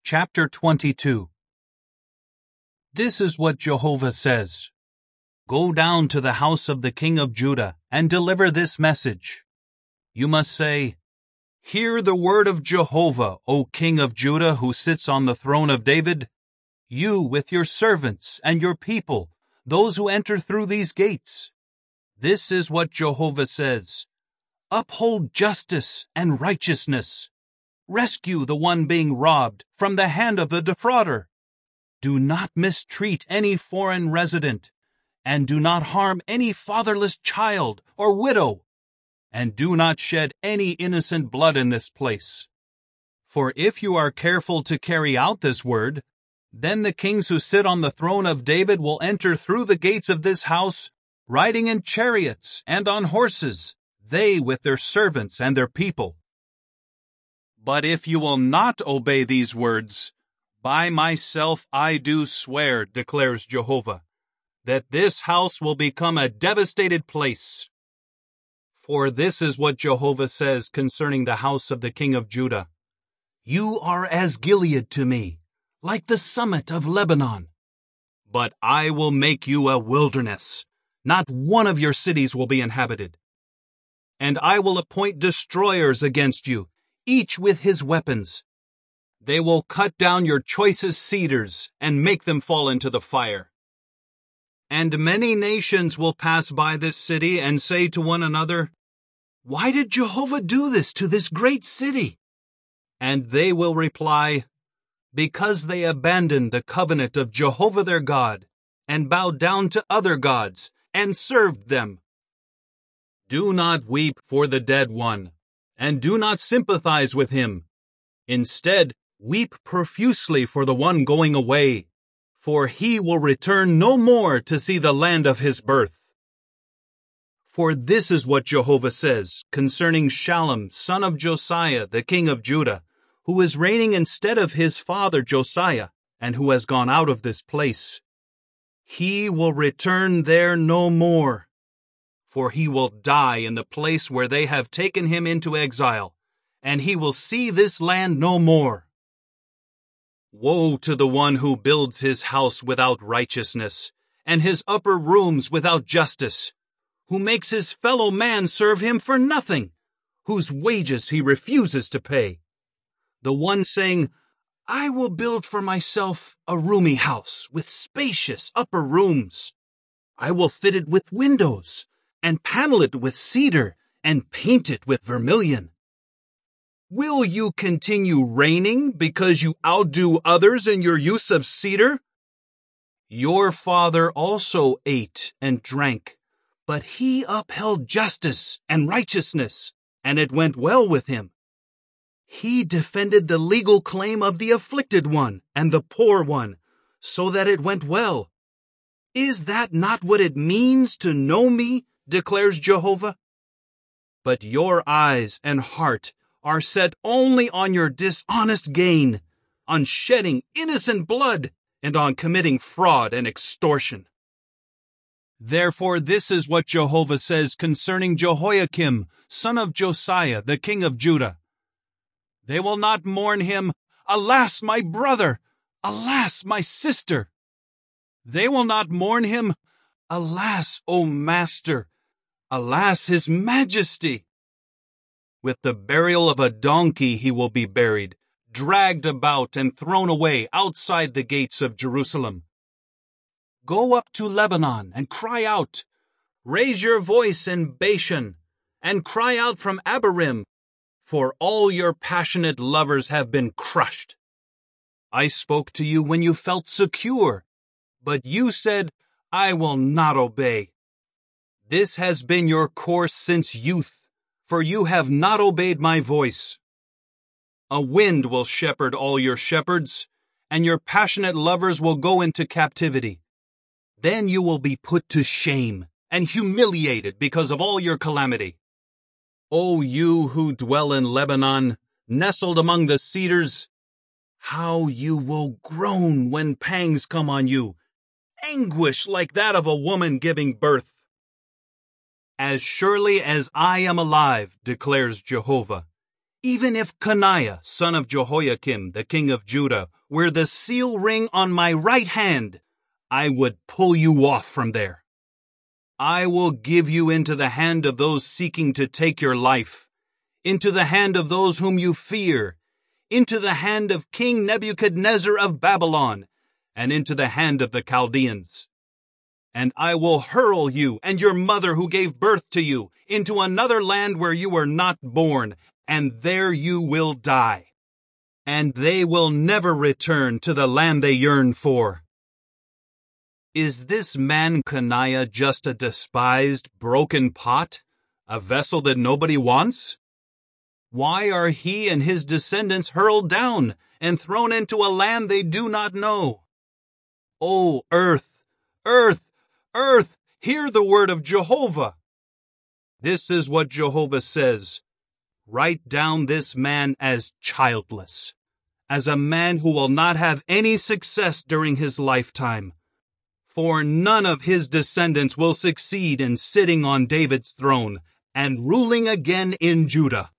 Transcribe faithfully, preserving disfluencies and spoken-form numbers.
Chapter twenty-two. This is what Jehovah says. Go down to the house of the king of Judah and deliver this message. You must say, Hear the word of Jehovah, O king of Judah, who sits on the throne of David. You with your servants and your people, those who enter through these gates. This is what Jehovah says. Uphold justice and righteousness. Rescue the one being robbed from the hand of the defrauder. Do not mistreat any foreign resident, and do not harm any fatherless child or widow, and do not shed any innocent blood in this place. For if you are careful to carry out this word, then the kings who sit on the throne of David will enter through the gates of this house, riding in chariots and on horses, they with their servants and their people. But if you will not obey these words, by myself I do swear, declares Jehovah, that this house will become a devastated place. For this is what Jehovah says concerning the house of the king of Judah. You are as Gilead to me, like the summit of Lebanon. But I will make you a wilderness. Not one of your cities will be inhabited. And I will appoint destroyers against you, each with his weapons. They will cut down your choicest cedars and make them fall into the fire. And many nations will pass by this city and say to one another, Why did Jehovah do this to this great city? And they will reply, Because they abandoned the covenant of Jehovah their God, and bowed down to other gods, and served them. Do not weep for the dead one, and do not sympathize with him. Instead, weep profusely for the one going away, for he will return no more to see the land of his birth. For this is what Jehovah says concerning Shallum, son of Josiah, the king of Judah, who is reigning instead of his father Josiah, and who has gone out of this place. He will return there no more, for he will die in the place where they have taken him into exile, and he will see this land no more. Woe to the one who builds his house without righteousness, and his upper rooms without justice, who makes his fellow man serve him for nothing, whose wages he refuses to pay. The one saying, I will build for myself a roomy house with spacious upper rooms. I will fit it with windows, and panel it with cedar, and paint it with vermilion. Will you continue reigning because you outdo others in your use of cedar? Your father also ate and drank, but he upheld justice and righteousness, and it went well with him. He defended the legal claim of the afflicted one and the poor one, so that it went well. Is that not what it means to know me, declares Jehovah? But your eyes and heart are set only on your dishonest gain, on shedding innocent blood, and on committing fraud and extortion. Therefore this is what Jehovah says concerning Jehoiakim, son of Josiah, the king of Judah. They will not mourn him, Alas, my brother! Alas, my sister! They will not mourn him, Alas, O master! Alas, his majesty! With the burial of a donkey he will be buried, dragged about and thrown away outside the gates of Jerusalem. Go up to Lebanon and cry out. Raise your voice in Bashan and cry out from Abarim, for all your passionate lovers have been crushed. I spoke to you when you felt secure, but you said, I will not obey. This has been your course since youth, for you have not obeyed my voice. A wind will shepherd all your shepherds, and your passionate lovers will go into captivity. Then you will be put to shame and humiliated because of all your calamity. O you who dwell in Lebanon, nestled among the cedars, how you will groan when pangs come on you, anguish like that of a woman giving birth. As surely as I am alive, declares Jehovah, Even if Coniah, son of Jehoiakim, the king of Judah, were the seal ring on my right hand, I would pull you off from there. I will give you into the hand of those seeking to take your life, into the hand of those whom you fear, into the hand of King Nebuchadnezzar of Babylon, and into the hand of the Chaldeans. And I will hurl you and your mother who gave birth to you into another land where you were not born, and there you will die. And they will never return to the land they yearn for. Is this man Coniah just a despised, broken pot, a vessel that nobody wants? Why are he and his descendants hurled down and thrown into a land they do not know? O earth, earth, earth, hear the word of Jehovah. This is what Jehovah says. Write down this man as childless, as a man who will not have any success during his lifetime. For none of his descendants will succeed in sitting on David's throne and ruling again in Judah.